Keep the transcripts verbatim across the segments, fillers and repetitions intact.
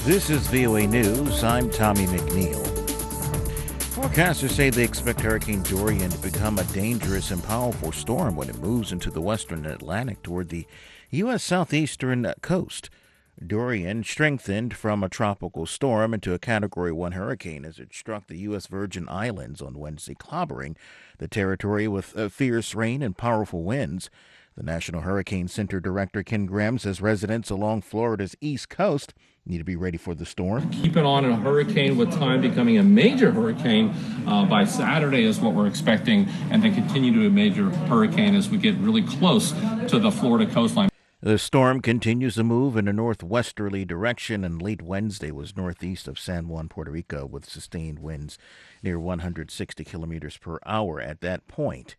This is V O A News. I'm Tommy McNeil. Forecasters say they expect Hurricane Dorian to become a dangerous and powerful storm when it moves into the western Atlantic toward the U S southeastern coast. Dorian strengthened from a tropical storm into a Category one hurricane as it struck the U S Virgin Islands on Wednesday, clobbering the territory with uh, fierce rain and powerful winds. The National Hurricane Center Director Ken Graham says residents along Florida's east coast need to be ready for the storm. Keep it on a hurricane with time becoming a major hurricane uh, by Saturday is what we're expecting, and then continue to a major hurricane as we get really close to the Florida coastline. The storm continues to move in a northwesterly direction, and late Wednesday was northeast of San Juan, Puerto Rico, with sustained winds near one hundred sixty kilometers per hour at that point.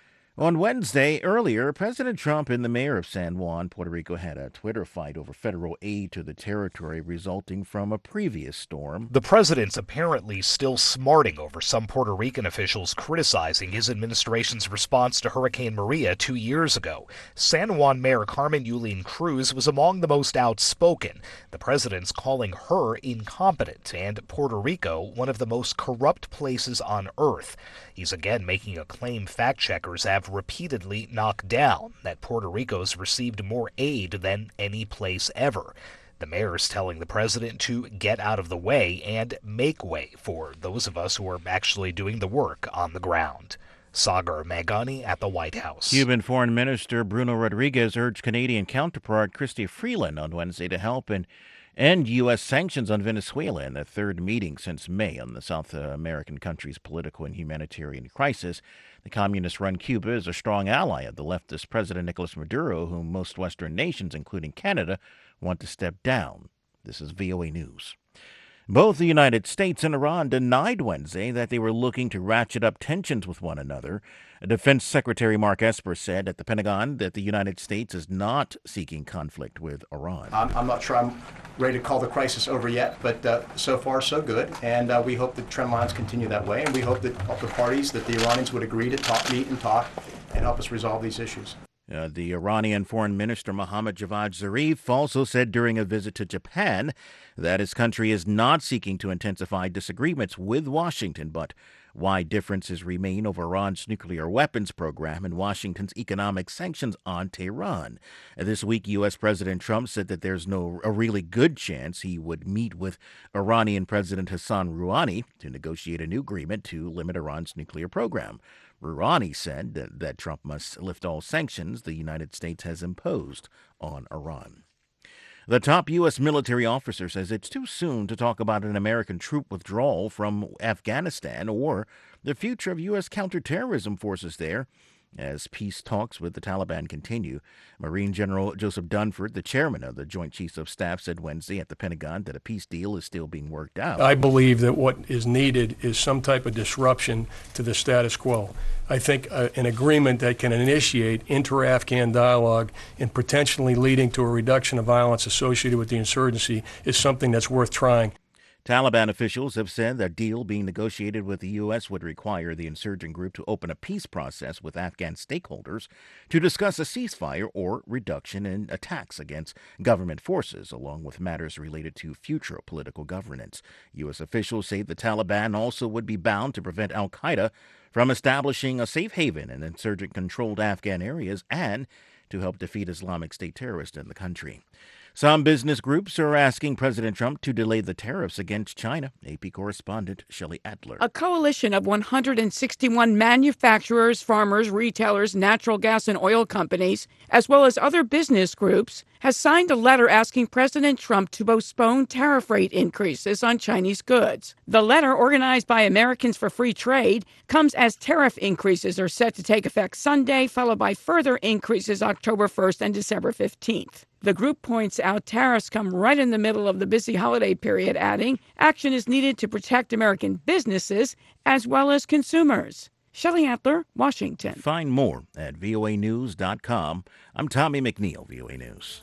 On Wednesday, earlier, President Trump and the mayor of San Juan, Puerto Rico, had a Twitter fight over federal aid to the territory resulting from a previous storm. The president's apparently still smarting over some Puerto Rican officials criticizing his administration's response to Hurricane Maria two years ago. San Juan Mayor Carmen Yulín Cruz was among the most outspoken. The president's calling her incompetent and Puerto Rico one of the most corrupt places on earth. He's again making a claim fact checkers have repeatedly knocked down, that Puerto Rico's received more aid than any place ever. The mayor is telling the president to get out of the way and make way for those of us who are actually doing the work on the ground. Sagar Meghani at the White House. Cuban Foreign Minister Bruno Rodriguez urged Canadian counterpart Chrystia Freeland on Wednesday to help and end U S sanctions on Venezuela in the third meeting since May on the South American country's political and humanitarian crisis. The communist-run Cuba is a strong ally of the leftist President Nicolas Maduro, whom most Western nations, including Canada, want to step down. This is V O A News. Both the United States and Iran denied Wednesday that they were looking to ratchet up tensions with one another. Defense Secretary Mark Esper said at the Pentagon that the United States is not seeking conflict with Iran. I'm, I'm not sure I'm ready to call the crisis over yet, but uh, so far so good. And uh, we hope that trend lines continue that way. And we hope that the parties, that the Iranians would agree to talk, meet and talk and help us resolve these issues. Uh, the Iranian Foreign Minister Mohammad Javad Zarif also said during a visit to Japan that his country is not seeking to intensify disagreements with Washington, but wide differences remain over Iran's nuclear weapons program and Washington's economic sanctions on Tehran. This week, U S. President Trump said that there's no a really good chance he would meet with Iranian President Hassan Rouhani to negotiate a new agreement to limit Iran's nuclear program. Rouhani said that, that Trump must lift all sanctions the United States has imposed on Iran. The top U S military officer says it's too soon to talk about an American troop withdrawal from Afghanistan or the future of U S counterterrorism forces there as peace talks with the Taliban continue. Marine General Joseph Dunford, the chairman of the Joint Chiefs of Staff, said Wednesday at the Pentagon that a peace deal is still being worked out. I believe that what is needed is some type of disruption to the status quo. I think uh, an agreement that can initiate inter-Afghan dialogue and potentially leading to a reduction of violence associated with the insurgency is something that's worth trying. Taliban officials have said that deal being negotiated with the U S would require the insurgent group to open a peace process with Afghan stakeholders to discuss a ceasefire or reduction in attacks against government forces, along with matters related to future political governance. U S officials say the Taliban also would be bound to prevent al-Qaeda from establishing a safe haven in insurgent-controlled Afghan areas and to help defeat Islamic State terrorists in the country. Some business groups are asking President Trump to delay the tariffs against China. A P correspondent Shelley Adler. A coalition of one hundred sixty-one manufacturers, farmers, retailers, natural gas and oil companies, as well as other business groups, has signed a letter asking President Trump to postpone tariff rate increases on Chinese goods. The letter, organized by Americans for Free Trade, comes as tariff increases are set to take effect Sunday, followed by further increases October first and December fifteenth. The group points out tariffs come right in the middle of the busy holiday period, adding action is needed to protect American businesses as well as consumers. Shelley Adler, Washington. Find more at V O A news dot com. I'm Tommy McNeil, V O A News.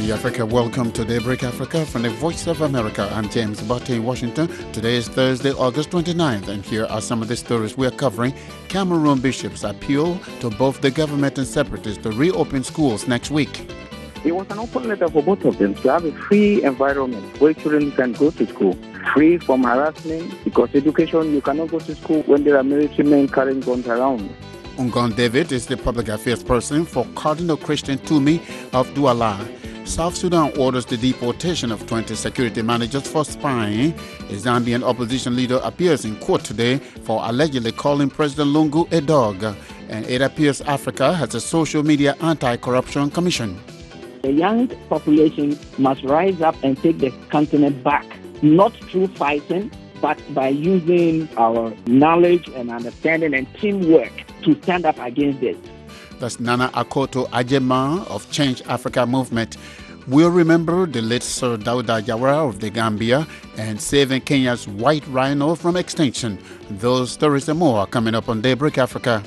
morning, Africa. Welcome to Daybreak Africa from the Voice of America. I'm James Botte in Washington. Today is Thursday, August twenty-ninth, and here are some of the stories we are covering. Cameroon bishops appeal to both the government and separatists to reopen schools next week. It was an open letter for both of them to have a free environment where children can go to school, free from harassment, because education, you cannot go to school when there are military men carrying guns around. Ngon David is the public affairs person for Cardinal Christian Toomey of Douala. South Sudan orders the deportation of twenty security managers for spying. A Zambian opposition leader appears in court today for allegedly calling President Lungu a dog. And it appears Africa has a social media anti-corruption commission. The young population must rise up and take the continent back, not through fighting, but by using our knowledge and understanding and teamwork to stand up against this. That's Nana Akoto Ajema of Change Africa Movement. We'll remember the late Sir Dawda Jawara of the Gambia and saving Kenya's white rhino from extinction. Those stories and more are coming up on Daybreak Africa.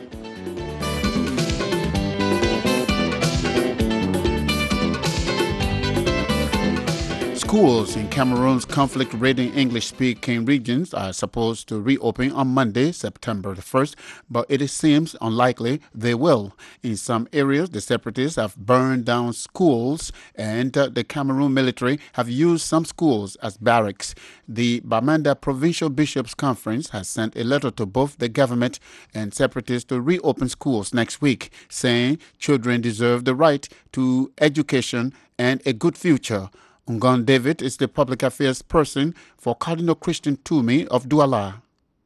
Schools in Cameroon's conflict-ridden English-speaking regions are supposed to reopen on Monday, September the first, but it seems unlikely they will. In some areas, the separatists have burned down schools, and uh, the Cameroon military have used some schools as barracks. The Bamenda Provincial Bishops' Conference has sent a letter to both the government and separatists to reopen schools next week, saying children deserve the right to education and a good future. Ngon David is the public affairs person for Cardinal Christian Toomey of Douala.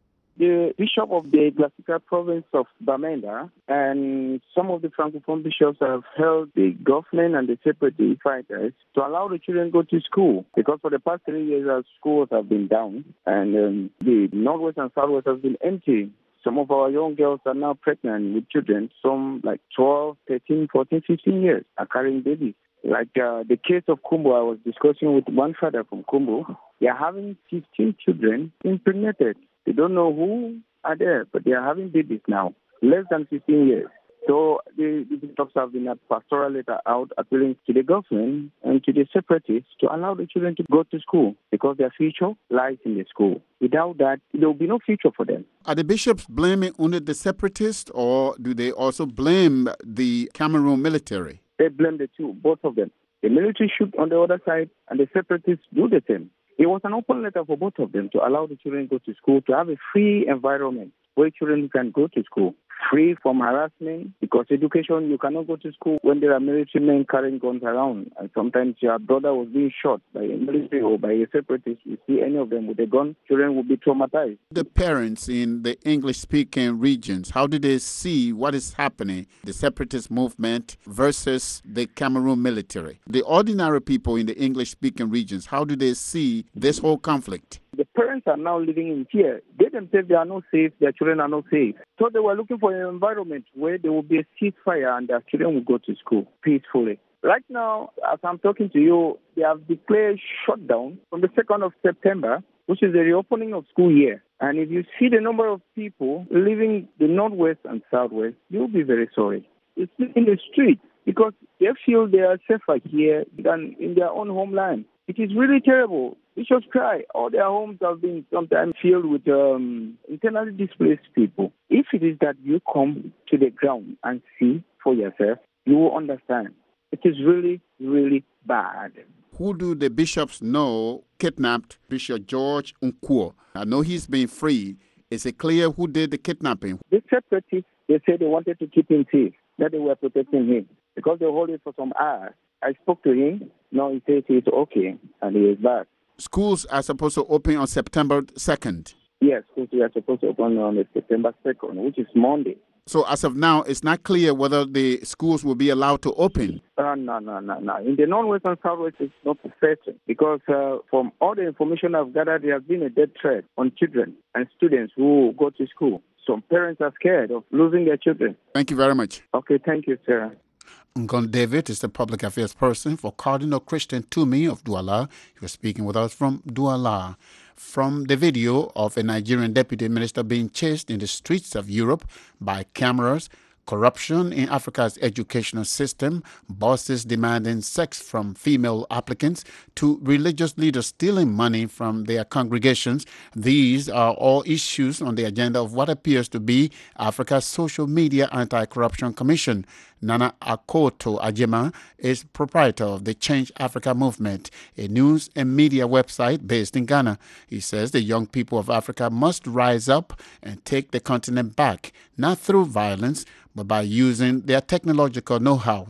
The bishop of the classical province of Bamenda and some of the Francophone bishops have held the government and the separatist fighters to allow the children to go to school, because for the past three years our schools have been down and um, the Northwest and Southwest has been empty. Some of our young girls are now pregnant with children, some like twelve, thirteen, fourteen, fifteen years are carrying babies. Like uh, the case of Kumbo, I was discussing with one father from Kumbo. They are having fifteen children impregnated. They don't know who are there, but they are having babies now, less than fifteen years. So the, the bishops have been a pastoral letter out appealing to the government and to the separatists to allow the children to go to school, because their future lies in the school. Without that, there will be no future for them. Are the bishops blaming only the separatists, or do they also blame the Cameroon military? They blame the two, both of them. The military shoot on the other side, and the separatists do the same. It was an open letter for both of them to allow the children to go to school, to have a free environment where children can go to school, free from harassment, because education, you cannot go to school when there are military men carrying guns around. And sometimes your brother was being shot by a military or by a separatist. You see any of them with a gun, children will be traumatized. The parents in the English-speaking regions, how do they see what is happening, the separatist movement versus the Cameroon military? The ordinary people in the English-speaking regions, how do they see this whole conflict? The parents are now living in fear. They themselves, they are not safe. Their children are not safe. So they were looking for an environment where there will be a ceasefire and their children will go to school peacefully. Right now, as I'm talking to you, they have declared shutdown from the second of September, which is the reopening of school year. And if you see the number of people leaving the Northwest and Southwest, you'll be very sorry. It's in the street because they feel they are safer here than in their own homeland. It is really terrible. Bishops cry. All their homes have been sometimes filled with um, internally displaced people. If it is that you come to the ground and see for yourself, you will understand. It is really, really bad. Who do the bishops know kidnapped Bishop George Unquo? I know he's been freed. Is it clear who did the kidnapping? The separatists, they said they wanted to keep him safe, that they were protecting him, because they hold it for some hours. I spoke to him. No, he says he's okay, and he is back. Schools are supposed to open on September second. Yes, schools are supposed to open on September second, which is Monday. So as of now, it's not clear whether the schools will be allowed to open. Uh, no, no, no, no. In the Northwest and Southwest, it's not certain, because uh, from all the information I've gathered, there has been a death threat on children and students who go to school. Some parents are scared of losing their children. Thank you very much. Okay, thank you, Sarah. Ngon David is the public affairs person for Cardinal Christian Toomey of Douala. He was speaking with us from Douala. From the video of a Nigerian deputy minister being chased in the streets of Europe by cameras, Corruption in Africa's educational system, bosses demanding sex from female applicants, to religious leaders stealing money from their congregations. These are all issues on the agenda of what appears to be Africa's Social Media Anti-Corruption Commission. Nana Akoto Ajema is proprietor of the Change Africa Movement, a news and media website based in Ghana. He says the young people of Africa must rise up and take the continent back, not through violence, but by using their technological know-how.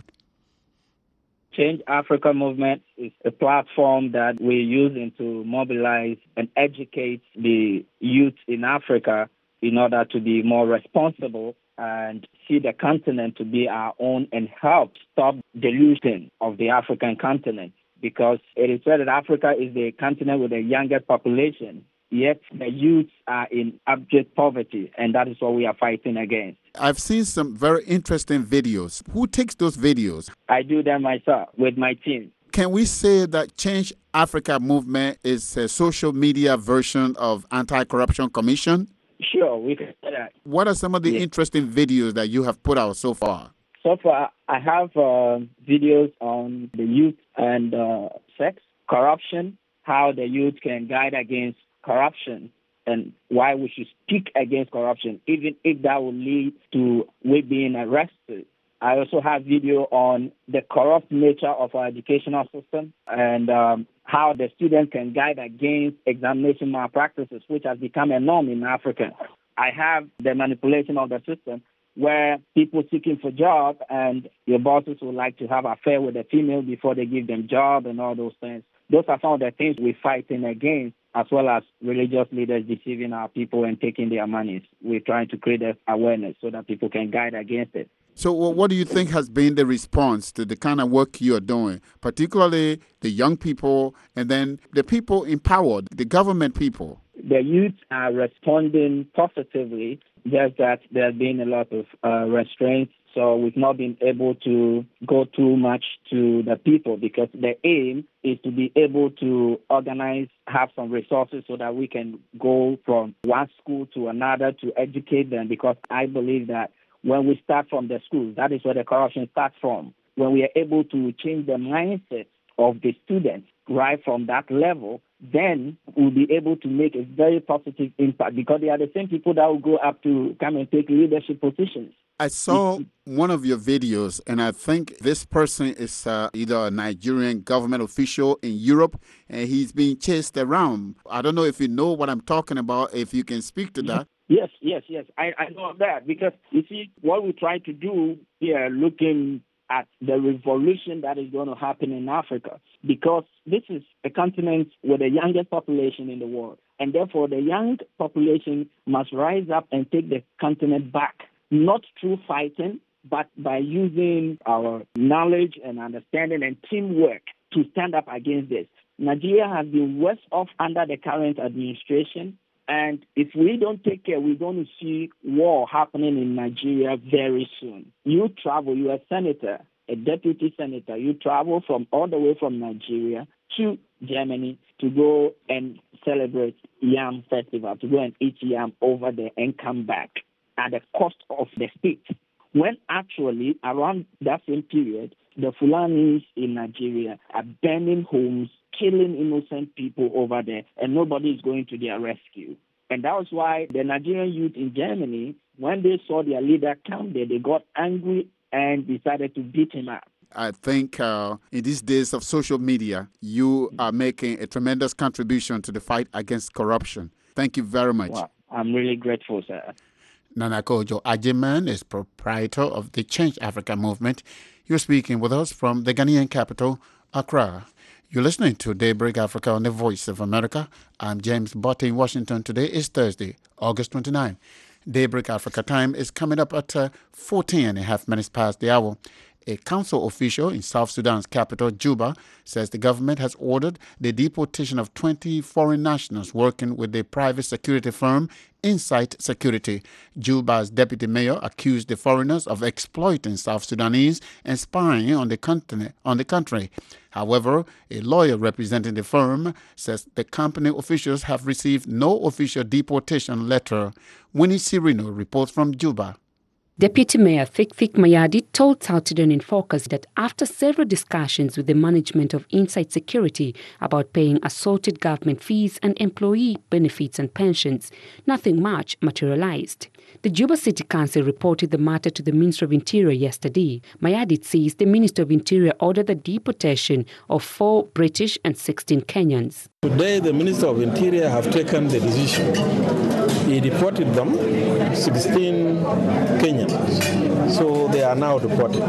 Change Africa Movement is a platform that we're using to mobilize and educate the youth in Africa in order to be more responsible and see the continent to be our own and help stop delusion of the African continent. Because it is said that Africa is the continent with the youngest population, yet the youth are in abject poverty, and that is what we are fighting against. I've seen some very interesting videos. Who takes those videos? I do them myself with my team. Can we say that Change Africa Movement is a social media version of Anti-Corruption Commission? Sure, we can say that. What are some of the yes. interesting videos that you have put out so far? So far, I have uh, videos on the youth and uh, sex, corruption, how the youth can guide against corruption, and why we should speak against corruption, even if that will lead to we being arrested. I also have video on the corrupt nature of our educational system and um, how the students can guide against examination malpractices, which has become a norm in Africa. I have the manipulation of the system where people seeking for job and your bosses would like to have an affair with a female before they give them job and all those things. Those are some of the things we're fighting against, as well as religious leaders deceiving our people and taking their monies. We're trying to create awareness so that people can guide against it. So what do you think has been the response to the kind of work you're doing, particularly the young people and then the people empowered, the government people? The youth are responding positively, just that there have been a lot of uh, restraints. So we've not been able to go too much to the people because the aim is to be able to organize, have some resources so that we can go from one school to another to educate them, because I believe that when we start from the schools, that is where the corruption starts from. When we are able to change the mindset of the students right from that level, then we'll be able to make a very positive impact, because they are the same people that will go up to come and take leadership positions. I saw one of your videos, and I think this person is uh, either a Nigerian government official in Europe, and he's being chased around. I don't know if you know what I'm talking about, if you can speak to that. Yes, yes, yes. I, I know that, because, you see, what we try to do here, looking at the revolution that is going to happen in Africa, because this is a continent with the youngest population in the world, and therefore the young population must rise up and take the continent back, not through fighting, but by using our knowledge and understanding and teamwork to stand up against this. Nigeria has been worse off under the current administration, and if we don't take care, we're going to see war happening in Nigeria very soon. You travel, you're a senator, a deputy senator, you travel from all the way from Nigeria to Germany to go and celebrate Yam Festival, to go and eat yam over there and come back at the cost of the state. When actually, around that same period, the Fulanis in Nigeria are burning homes, killing innocent people over there, and nobody is going to their rescue. And that was why the Nigerian youth in Germany, when they saw their leader come there, they got angry and decided to beat him up. I think uh, in these days of social media, you are making a tremendous contribution to the fight against corruption. Thank you very much. Well, I'm really grateful, sir. Nana Kojo Ajiman is proprietor of the Change Africa Movement. You're speaking with us from the Ghanaian capital, Accra. You're listening to Daybreak Africa on the Voice of America. I'm James Botte in Washington. Today is Thursday, August twenty-ninth. Daybreak Africa time is coming up at uh, fourteen and a half minutes past the hour. A council official in South Sudan's capital, Juba, says the government has ordered the deportation of twenty foreign nationals working with the private security firm Insight Security. Juba's deputy mayor accused the foreigners of exploiting South Sudanese and spying on the continent, on the country. However, a lawyer representing the firm says the company officials have received no official deportation letter. Winnie Cirino reports from Juba. Deputy Mayor Thikthik Mayadit told South Sudan in Focus that after several discussions with the management of Inside Security about paying assorted government fees and employee benefits and pensions, nothing much materialized. The Juba City Council reported the matter to the Minister of Interior yesterday. Mayadit says the Minister of Interior ordered the deportation of four British and sixteen Kenyans. Today, the Minister of Interior have taken the decision. He deported them, sixteen Kenyans. So they are now deported.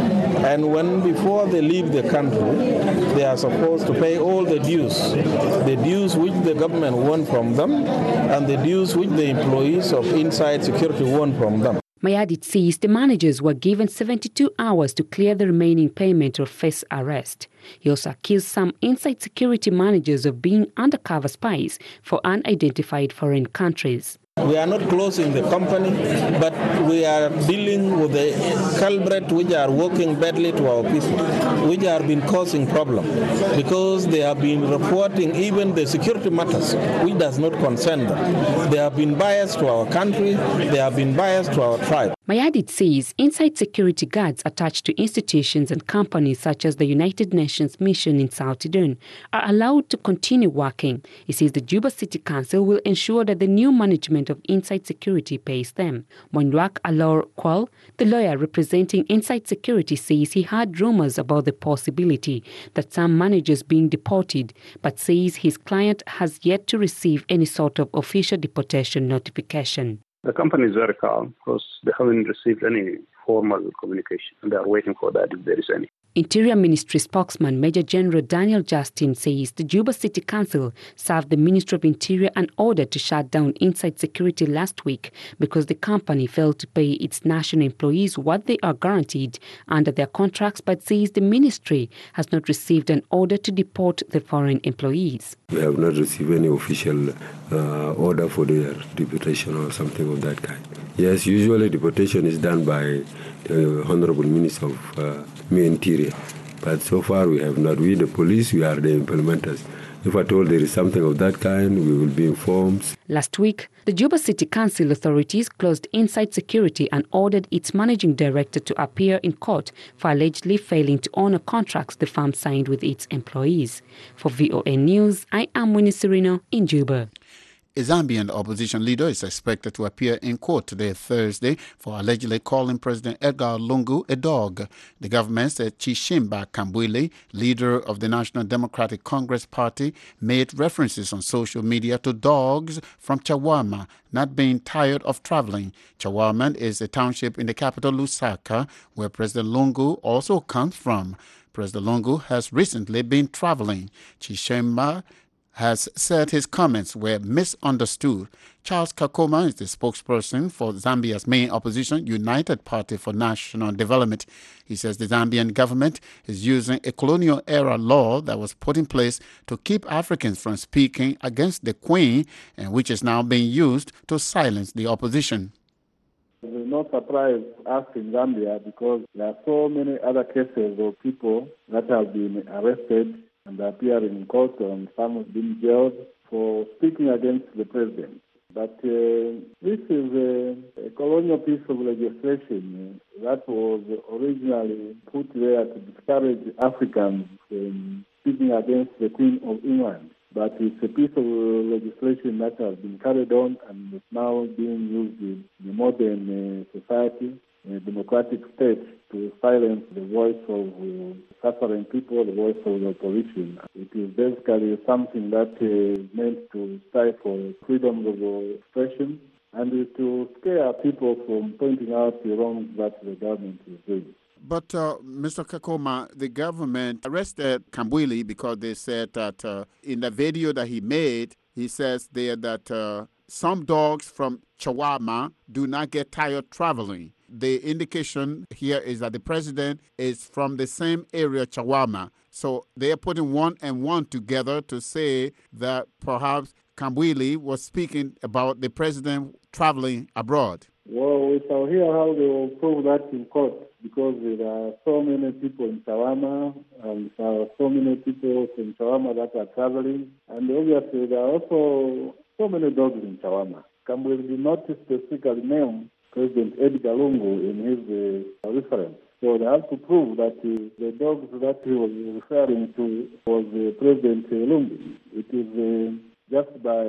And when before they leave the country, they are supposed to pay all the dues, the dues which the government won from them, and the dues which the employees of Inside Security won from them. Mayadit says the managers were given seventy-two hours to clear the remaining payment or face arrest. He also accused some Inside Security managers of being undercover spies for unidentified foreign countries. We are not closing the company, but we are dealing with the culprit which are working badly to our people, which have been causing problems because they have been reporting even the security matters, which does not concern them. They have been biased to our country, they have been biased to our tribe. Mayadit says Inside Security guards attached to institutions and companies such as the United Nations Mission in South Sudan are allowed to continue working. He says the Juba City Council will ensure that the new management of Inside Security pays them. Mondwak Alor Kwal, the lawyer representing Inside Security, says he heard rumors about the possibility that some managers being deported, but says his client has yet to receive any sort of official deportation notification. The company is very calm because they haven't received any formal communication, and they are waiting for that if there is any. Interior Ministry spokesman Major General Daniel Justin says the Juba City Council served the Ministry of Interior an order to shut down Inside Security last week because the company failed to pay its national employees what they are guaranteed under their contracts, but says the ministry has not received an order to deport the foreign employees. We have not received any official uh, order for their deportation or something of that kind. Yes, usually deportation is done by the Honorable Minister of uh, Interior, but so far we have not. We, the police, we are the implementers. If at all there is something of that kind, we will be informed. Last week, the Juba City Council authorities closed Inside Security and ordered its managing director to appear in court for allegedly failing to honor contracts the firm signed with its employees. For V O A News, I am Winnie Serino in Juba. A Zambian opposition leader is expected to appear in court today, Thursday, for allegedly calling President Edgar Lungu a dog. The government said Chishimba Kambwili, leader of the National Democratic Congress Party, made references on social media to dogs from Chawama not being tired of traveling. Chawama is a township in the capital, Lusaka, where President Lungu also comes from. President Lungu has recently been traveling. Chishimba has said his comments were misunderstood. Charles Kakoma is the spokesperson for Zambia's main opposition, United Party for National Development. He says the Zambian government is using a colonial-era law that was put in place to keep Africans from speaking against the Queen, and which is now being used to silence the opposition. It will not surprise us in Zambia because there are so many other cases of people that have been arrested and appear in court, and some have been jailed for speaking against the president. But uh, this is a, a colonial piece of legislation that was originally put there to discourage Africans from speaking against the Queen of England. But it's a piece of legislation that has been carried on and is now being used in the modern uh, society, in a democratic state, to silence the voice of uh, suffering people, the voice of the opposition. It is basically something that is uh, meant to stifle freedom of expression and to scare people from pointing out the wrongs that the government is doing. But, uh, Mister Kakoma, the government arrested Kambwili because they said that uh, in the video that he made, he says there that uh, some dogs from Chawama do not get tired traveling. The indication here is that the president is from the same area, Chawama. So they are putting one and one together to say that perhaps Kambwili was speaking about the president traveling abroad. Well, we shall hear how they will prove that in court, because there are so many people in Chawama, and there are so many people in Chawama that are traveling, and obviously there are also so many dogs in Chawama. Kambwili did not specifically name President Edgar Lungu in his uh, reference. So they have to prove that uh, the dogs that he was referring to was uh, President Lungu. It is uh, just by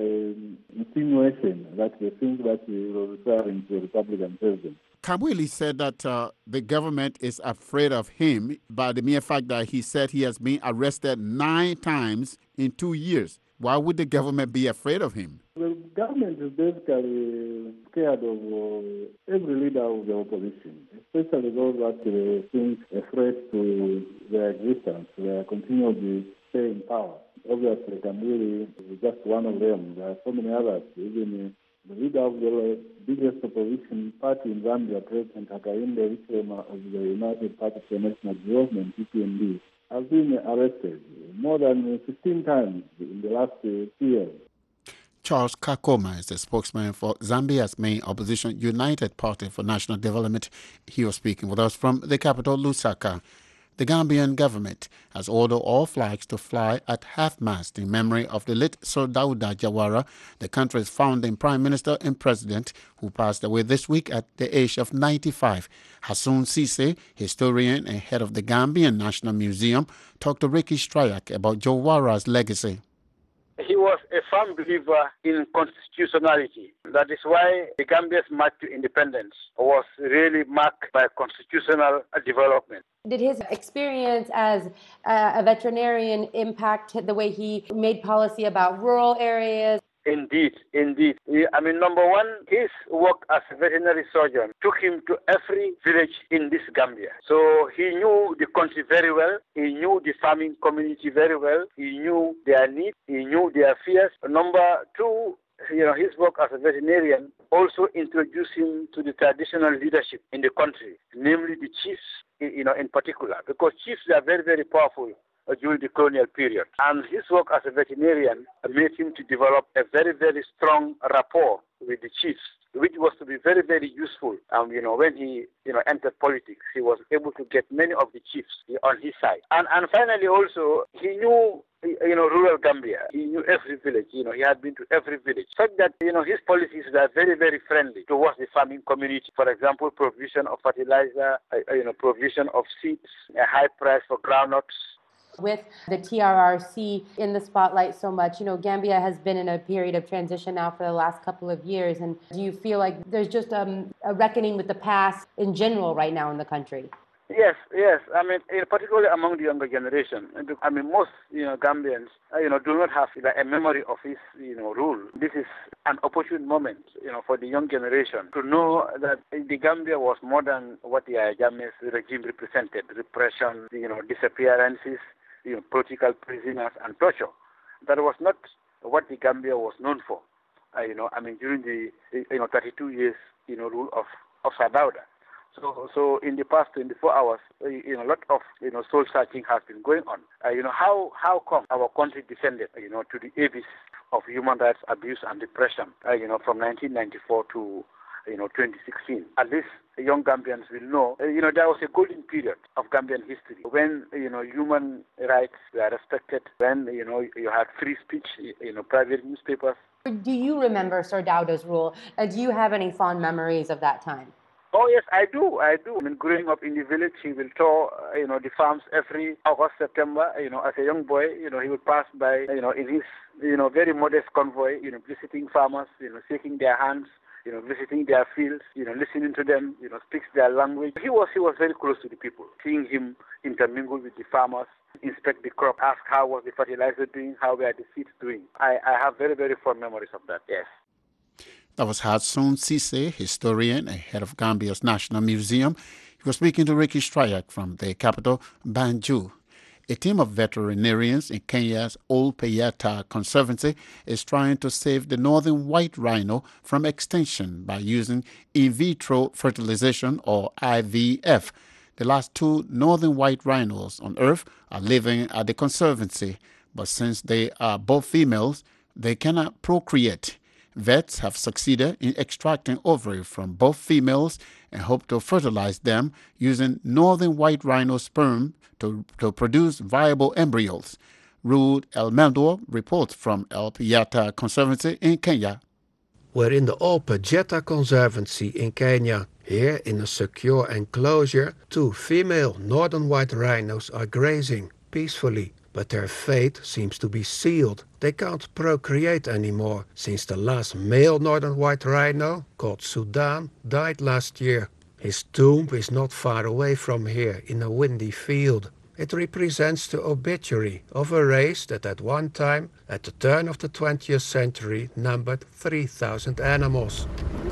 insinuation that they think that he was referring to the Republican president. Kamwili said that uh, the government is afraid of him by the mere fact that he said he has been arrested nine times in two years. Why would the government be afraid of him? The government is basically scared of uh, every leader of the opposition, especially those that uh, think a threat to their existence, their continued stay in power. Obviously, Kamwili is just one of them. There are so many others. Even uh, the leader of the biggest opposition party in Zambia, President Hakainde Hichilema of the United Party for National Development, U P N D, has been arrested more than fifteen times in the last uh, two years. Charles Kakoma is the spokesman for Zambia's main opposition, United Party for National Development. He was speaking with us from the capital, Lusaka. The Gambian government has ordered all flags to fly at half-mast in memory of the late Sir Dawda Jawara, the country's founding prime minister and president, who passed away this week at the age of ninety-five. Hassoun Cisse, historian and head of the Gambian National Museum, talked to Ricky Strayak about Jawara's legacy. He was a firm believer in constitutionality. That is why the Gambia's march to independence was really marked by constitutional development. Did his experience as a veterinarian impact the way he made policy about rural areas? Indeed, indeed. I mean, number one, his work as a veterinary surgeon took him to every village in this Gambia. So he knew the country very well. He knew the farming community very well. He knew their needs. He knew their fears. Number two, you know, his work as a veterinarian also introduced him to the traditional leadership in the country, namely the chiefs, you know, in particular, because chiefs are very, very powerful during the colonial period. And his work as a veterinarian made him to develop a very, very strong rapport with the chiefs, which was to be very, very useful. Um, you know, when he, you know, entered politics, he was able to get many of the chiefs on his side. And and finally, also, he knew, you know, rural Gambia. He knew every village. You know, he had been to every village. Such that, you know, his policies were very, very friendly towards the farming community. For example, provision of fertilizer, uh, you know, provision of seeds, a high price for groundnuts. With the T R R C in the spotlight so much, you know, Gambia has been in a period of transition now for the last couple of years. And do you feel like there's just um, a reckoning with the past in general right now in the country? Yes, yes. I mean, particularly among the younger generation. I mean, most, you know, Gambians, you know, do not have like, a memory of his, you know, rule. This is an opportune moment, you know, for the young generation to know that the Gambia was more than what the Jammeh's regime represented: repression, you know, disappearances, you know, political prisoners and torture. That was not what the Gambia was known for. Uh, you know, I mean, during the, you know, thirty-two years, you know, rule of, of Sir Dawda. So, so in the past twenty-four hours, you know, a lot of, you know, soul searching has been going on. Uh, you know, how how come our country descended, you know, to the abyss of human rights abuse and repression, uh, you know, from nineteen ninety-four to, you know, twenty sixteen. At least young Gambians will know, uh, you know, there was a golden period of Gambian history when, you know, human rights were respected, when, you know, you had free speech, you know, private newspapers. Do you remember Sir Dawda's rule? Uh, do you have any fond memories of that time? Oh, yes, I do. I do. I mean, growing up in the village, he will tour, uh, you know, the farms every August, September. You know, as a young boy, you know, he would pass by, you know, in his, you know, very modest convoy, you know, visiting farmers, you know, shaking their hands, you know, visiting their fields, you know, listening to them, you know, speaks their language. He was, he was very close to the people. Seeing him intermingle with the farmers, inspect the crop, ask how was the fertilizer doing, how were the seeds doing. I, I have very, very fond memories of that, yes. That was Hassoun Cisse, historian and head of Gambia's National Museum. He was speaking to Ricky Strayak from the capital, Banjul. A team of veterinarians in Kenya's Ol Pejeta Conservancy is trying to save the northern white rhino from extinction by using in vitro fertilization, or I V F. The last two northern white rhinos on Earth are living at the conservancy, but since they are both females, they cannot procreate. Vets have succeeded in extracting ovary from both females and hope to fertilize them using northern white rhino sperm to, to produce viable embryos. Ruud Elmendor reports from Ol Pejeta Conservancy in Kenya. We're in the Olpejeta Conservancy in Kenya. Here, in a secure enclosure, two female northern white rhinos are grazing peacefully. But their fate seems to be sealed. They can't procreate anymore, since the last male northern white rhino, called Sudan, died last year. His tomb is not far away from here, in a windy field. It represents the obituary of a race that at one time, at the turn of the twentieth century, numbered three thousand animals.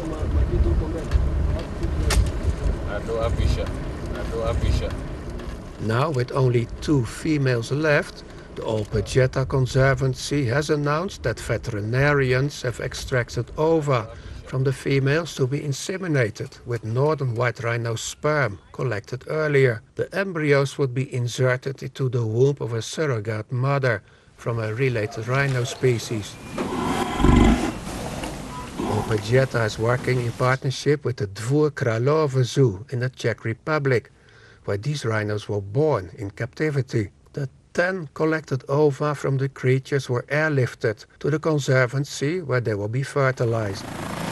Now, with only two females left, the Olpejeta Conservancy has announced that veterinarians have extracted ova from the females to be inseminated with northern white rhino sperm collected earlier. The embryos would be inserted into the womb of a surrogate mother from a related rhino species. Olpejeta is working in partnership with the Dvůr Králové Zoo in the Czech Republic, where these rhinos were born in captivity. The ten collected ova from the creatures were airlifted to the conservancy, where they will be fertilized.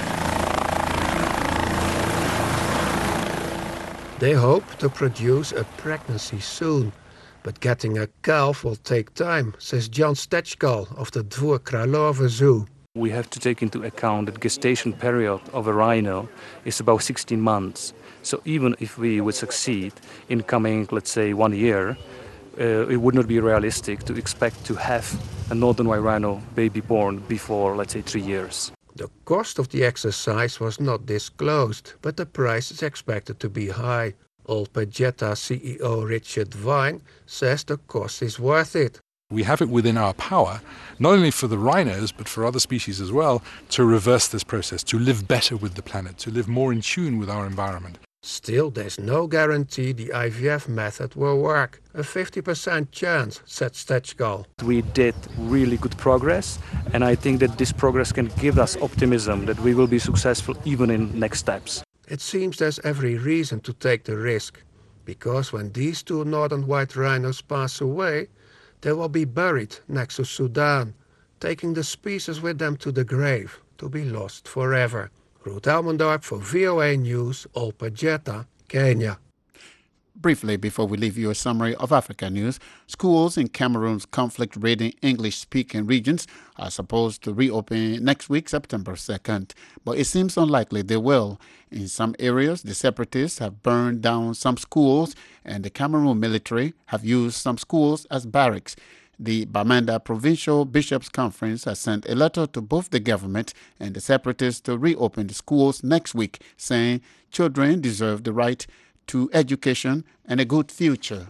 They hope to produce a pregnancy soon, but getting a calf will take time, says Jan Stechkal of the Dvůr Králové Zoo. We have to take into account that gestation period of a rhino is about sixteen months. So even if we would succeed in coming, let's say, one year, uh, it would not be realistic to expect to have a northern white rhino baby born before, let's say, three years. The cost of the exercise was not disclosed, but the price is expected to be high. Olpejeta C E O Richard Vine says the cost is worth it. We have it within our power, not only for the rhinos, but for other species as well, to reverse this process, to live better with the planet, to live more in tune with our environment. Still, there's no guarantee the I V F method will work. A fifty percent chance, said Stechkal. We did really good progress, and I think that this progress can give us optimism that we will be successful even in next steps. It seems there's every reason to take the risk, because when these two northern white rhinos pass away, they will be buried next to Sudan, taking the species with them to the grave, to be lost forever. Ruud Elmendorp for V O A News, Olpejeta, Kenya. Briefly, before we leave you a summary of Africa news, schools in Cameroon's conflict-ridden English-speaking regions are supposed to reopen next week, September second, but it seems unlikely they will. In some areas, the separatists have burned down some schools, and the Cameroon military have used some schools as barracks. The Bamenda Provincial Bishops' Conference has sent a letter to both the government and the separatists to reopen the schools next week, saying children deserve the right to education and a good future.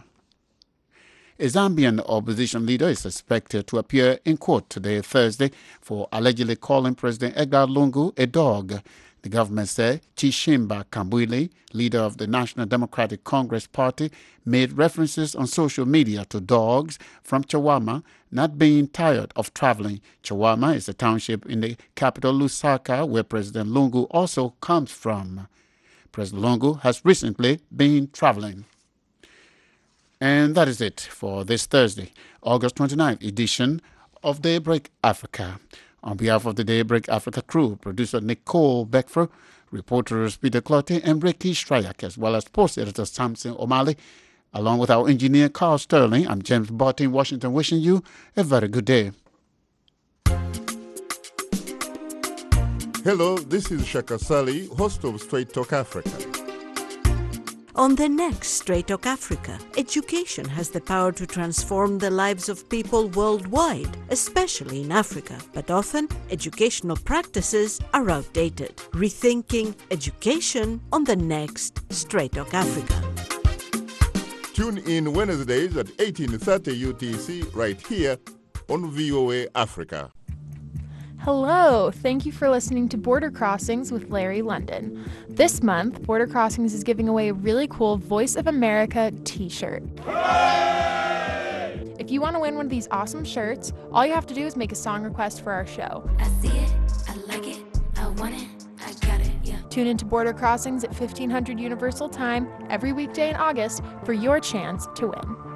A Zambian opposition leader is expected to appear in court today, Thursday, for allegedly calling President Edgar Lungu a dog. The government said Chishimba Kambwili, leader of the National Democratic Congress Party, made references on social media to dogs from Chawama not being tired of traveling. Chawama is a township in the capital Lusaka, where President Lungu also comes from. President Lungu has recently been traveling. And that is it for this Thursday, August twenty-ninth edition of Daybreak Africa. On behalf of the Daybreak Africa crew, producer Nicole Beckford, reporters Peter Clotte and Ricky Strayak, as well as post editor Samson O'Malley, along with our engineer Carl Sterling, I'm James Barton in Washington, wishing you a very good day. Hello, this is Shaka Sali, host of Straight Talk Africa. On the next Straight Talk Africa, education has the power to transform the lives of people worldwide, especially in Africa. But often, educational practices are outdated. Rethinking education on the next Straight Talk Africa. Tune in Wednesdays at eighteen thirty U T C right here on V O A Africa. Hello, thank you for listening to Border Crossings with Larry London. This month, Border Crossings is giving away a really cool Voice of America t-shirt. If you want to win one of these awesome shirts, all you have to do is make a song request for our show. I see it, I like it, I want it, I got it, yeah. Tune into Border Crossings at fifteen hundred Universal Time every weekday in August for your chance to win.